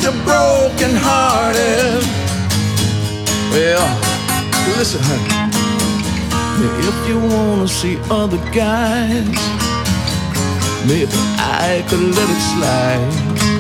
you're broken hearted. Well, listen, honey. If you wanna see other guys, maybe I could let it slide.